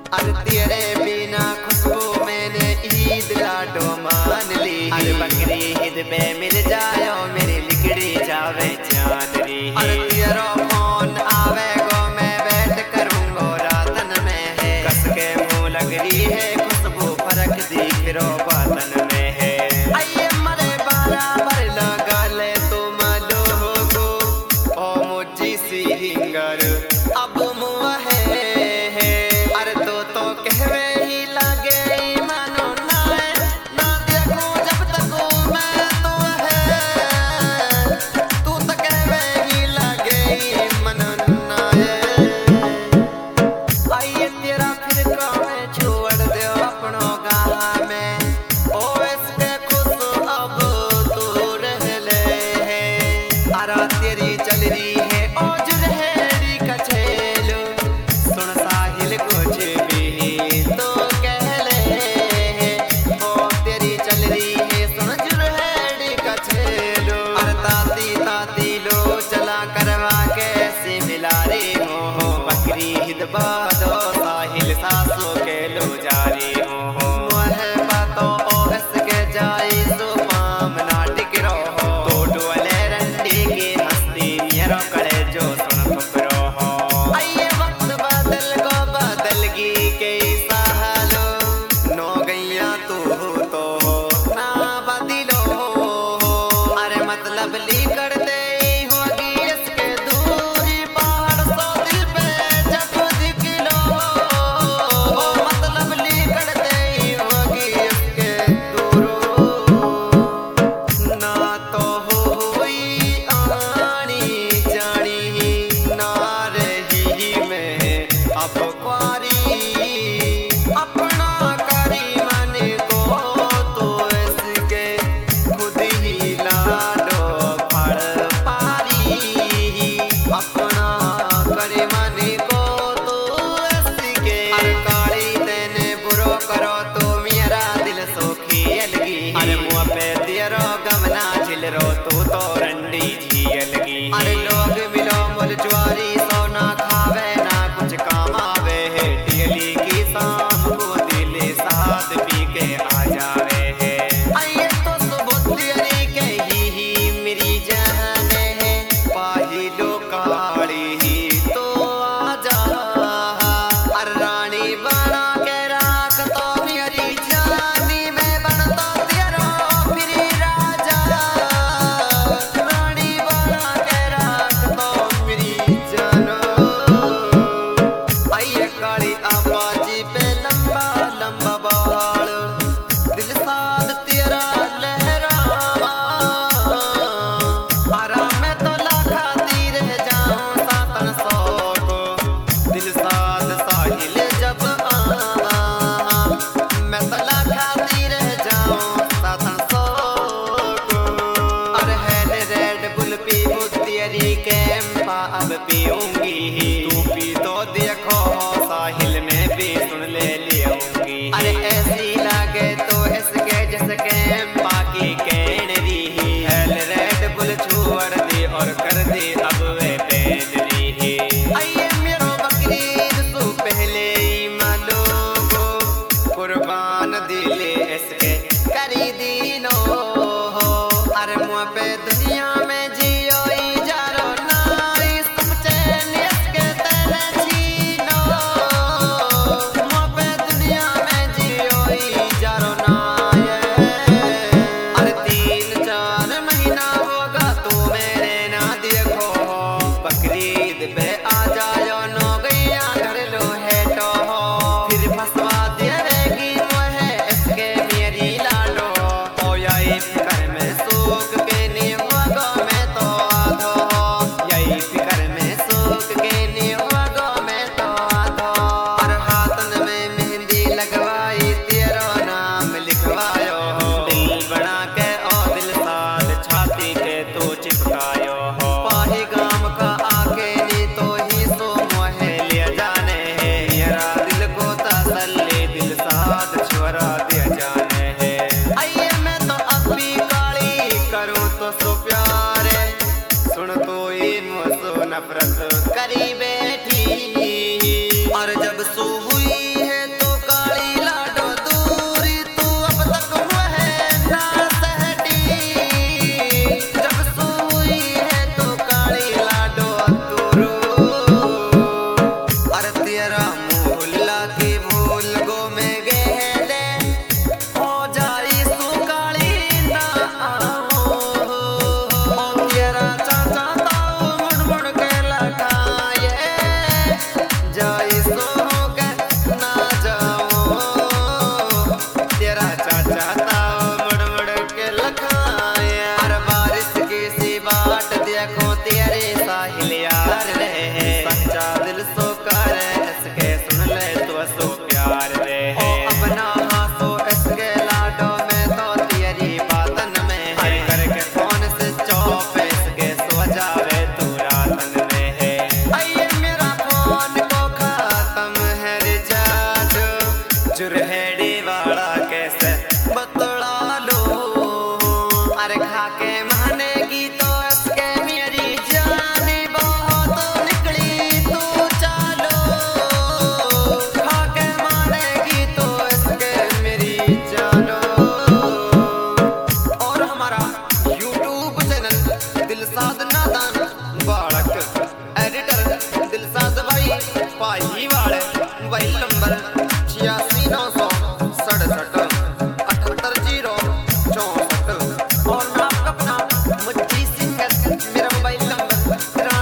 अरे तेरे बिना खुशबू मैंने ईद लाडो मान ली। अरे बकरी ईद पे मिल जायो मेरी लिकड़ी जावे चांदनी। अरे तेरा फोन आवे गो मैं बैठ करूंगो रातन में है। कस के मुँह लग रही है खुशबू फर्क दिख रो बातन में है। आइए मरे बराबर लगा ले तुम लोगो ओ मुझी सी हिंगर अब मुँह है। अरे तो कहवे ही लगे मानो ना है ना देखूं जब तक मैं तो है। तू तो कहवे ही लगे मानो ना है। आइए तेरा फिर कौन छोड़ दे अपनों गाँव में ओ इसके खुश अब तू रह ले है। अरा तेरी चल रही है ओ जुरहेरी का छेलो सुन साहिल कुछ भी तो कह ले ओ तेरी चल रही है सुन जुरहेरी का छेलो। अरे ताती ताती लो चला करवा कैसे मिला रे हो बकरी हिद बादो साहिल सासू के लो जारी हो मोहे बातों ओ इसके जाई सो पाम नाटिक रहो तो डोले रंडी की हस्ती मेरो करे जो सुन फकरो हो। आइए वक्त बदल को बदल गी कई सालो नो गैया तू तो ना बदलो। अरे मतलब ली कर दे होगी इसके दूरी पहाड़ सो दिल पे जब दिखलो। मतलब ली कर दे होगी इसके दूरो ना तो हुई आनी जानी ना रही मैं अब कुआरी। अपना करी मन को तो इसके खुद ही लाडो फड़ पारी। अपना करी मन को तो इसके अरे काली तेने बुरो करो तो मेरा दिल सोखी अलगी। अरे मुँह पे तेरो गमना झिल रो तू तो रंडी झीलगी। अरे लोग मिलो मुल ज्वारी सो ना खावे ना कुछ काम आवे है। टियली की शाम को दिल साथ पी के आ जावे है। आइए तो सुबह तेरी कही मेरी जान है पाहिलो काली ही तो आ जा। अरे रानी बना के राख तो मेरी जानी मैं बनता तेरा फिर राजा। रानी बना के राख तो मेरी जानो। आइए काली आबाजी पे लंबा लंबा बाल दिल साध तेरा लहरावा। आराम में तो लाखाती रह जाऊं सातन सौ को दिल साध साहिल जब आवा। मैं तो लाखाती रह जाऊं सातन सौ को। अरे है रेड बुल पी तेरी कैंपा अब पीऊंगी तू पी तो देखो साहिल में भी सुन ले लियाऊंगी। अरे ऐसी लागे तो इसके जैसे कैंपा की कैनरी हेल रेड बुल छोड़ दे और कर दे अब वे पैनरी। आइए मेरो बकरीद सु पहले ही मालोगो कुर्बान दिले इसके करी दीनो हो। अरे मुँह पे दुनिया में जियो ही जारो ना सब चैन इसके तेरे छीनो। मुँह पे दुनिया में जियो ही जारो ना अरे 3-4 महीना होगा तू मेरे ना देखो बकरीद पे आ जायो नो गैया घर लो है तो फिर फसवा दे रहेगी मोहे इसके मेरी लाडो। ओ यही फिकर में सूख के निवगो में तो आधो यही फिकर में सूख के निवगो में तो आधो। और हाथन में मेहंदी लगवाई तेरो नाम लिखवायो दिल बना के ओ दिल साथ छाती के तू चिपकायो हो। पाही गाम का आके नी तो ही सो मोहे ले जाने है। मेरा दिल को तसल्ली दिल साथ छोरा दे जाने है। आइए मैं तो अब भी काली करूँ तो सो प्यारे सुन तो ही मुझसे नफरत करी बैठी। और जब सो हुई है जाए सो के ना जाओ तेरा चाचा ताओ मुड़ मुड़ के लखाए हर बारिश की सी बाट देखो तेरे साहिल यार रहे सच्चा दिल सो कर इसके सुन ले तो सो प्यार रहे अपना हाथों इसके लाडो में तो तेरी बातन में है करके फोन से चौप इसके सो जावे तू रातन में है आइए मेरा फोन को खत्म है रिचार्ज चुरहेड़ी वाला कैसे बतला लो अरे खा के मानेगी तो इसके मेरी जाने बहुत निकली तू चालो खा के मानेगी तो इसके मेरी जानो और हमारा YouTube चैनल दिलसाद नादान बालक एडिटर दिलसाद भाई पाही वाले मोबाइल नंबर 86 967 78 0 64 और मैं आपका अपना मुज्जी सिंगर मेरा मोबाइल नंबर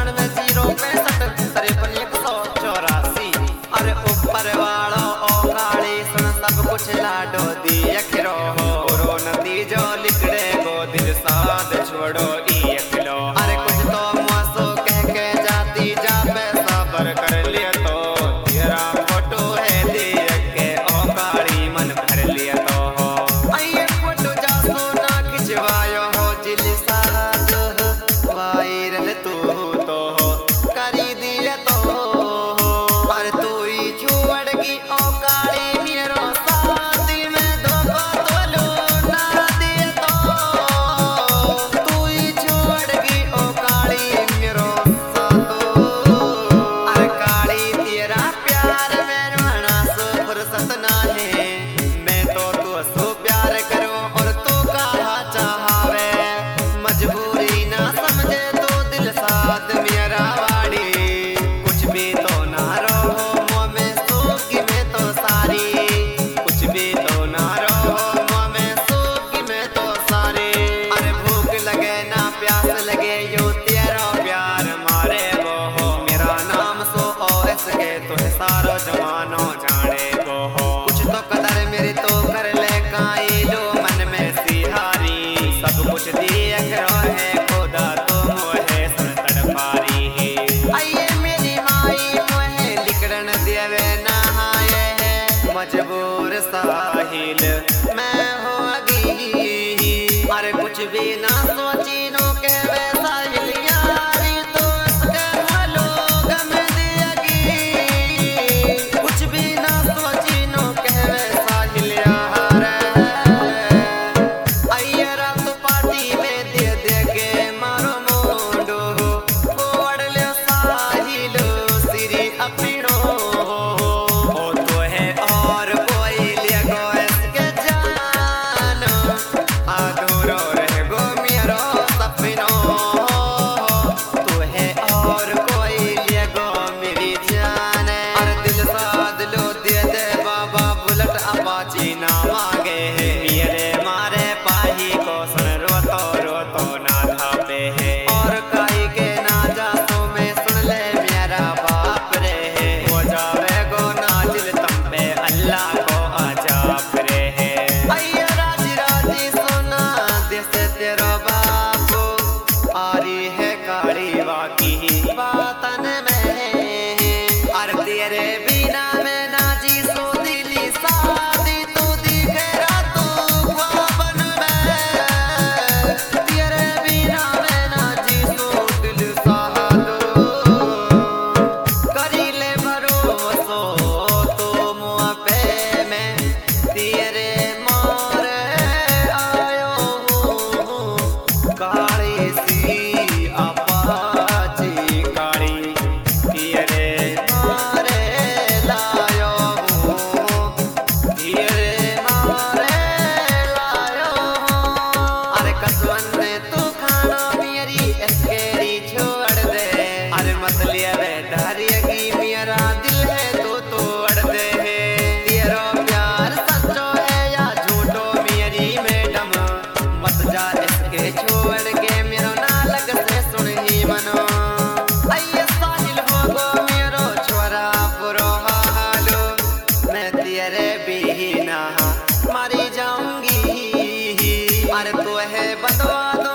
93 0 65 53 184 अरे ऊपर वालों ओ काली सुन सब कुछ लाडो दिया खिरो हो नतीजो लिखड़े गो दिल साथ छोड़ो लो अरे कुछ तो मुआसो कह के जाती जा पैसा पर कर लिया तो तेरा फोटो है दिया के ओ काली मन भर लिया तो हो आइए फोटो जा सोना खिंचवायो हो जिल साथ वायरल तू तो हो करी दिया तो पर तू ही छोड़ की ओ काली मेरो साथी में धोखा तो लो ना दिया तो तू ही छोड़ की ओ काली मेरो साथो अरे काली तेरा प्यार में रहना सो फुर्सत ना है मैं तो तू सो प्यार करो और तू कहा चाहवे मजबूरी ना समझे तो दिल साथ मेरा वाड़ी कुछ भी तो ना रहो मुँह में सूखी में तो सारी कुछ भी तो ना रहो मुँह में सूखी में तो सारी अरे भूख लगे ना प्यास लगे यो तेरा प्यार मारे वो हो मेरा नाम सो ओ इसके तो सारो जमानो जाने को हो कुछ तो कदर मेरी तो कर ले काई लो मन में सिहारी सब कुछ दिया करो है खुदा तो मोहे सुन तड़पारी है आइए मेरी माई मोहे लिखड़न देवे नहाए है मजबूर साहिल मैं होगी अरे कुछ भी ना सोची नो के वे साहिल यारी तो इसके हलो गम दियागी कुछ भी ना सोची नो के वे साहिल यार आइए रात पार्टी में दे दे के मारो मोंडो कोड़ ले साहिल सिरी अपनो ओ तो है और कोई ले गो इसके जानो अधूरो रह गो मेरो सपनो तू है और कोई ले गो मेरी जान अरे दिल साध लो दे दे बाबा बुलेट अपाची ना मांगे है मेरे मारे पाही को सुन रो तो ना धापे है और काई के ना जा तो मैं सुन ले मेरा बाप रे है हो जावे गो नाजिल तम पे अल्लाह को अजाब रे है आइए राजी राजी सुना देश तेरो बाप आरी है काली वाकी बातन में अरे तेरे बिना में नाजी सो दिली सादी तू दिखे रातों ख्वाबन में तेरे बिना में नाजी सो दिल सादो करी ले भरोसो तो मुआ पे में तेरे मारे आयो हूँ काली सी अपाची काली तेरे मारे लायो हूँ तेरे मारे लायो हूँ अरे कसवन ने तू खाना मेरी इसकेरी छोड़ दे अरे मत लिया वे धारियगी मेरा दिल है तो तोड़ दे तेरा प्यार सच्चो है या झूठो मेरी मैडम मत जा इसके छोड़ के मेरो नालग से सुन ही मनो आइए साहिल हो गो मेरो छोरा वह बंधवा दो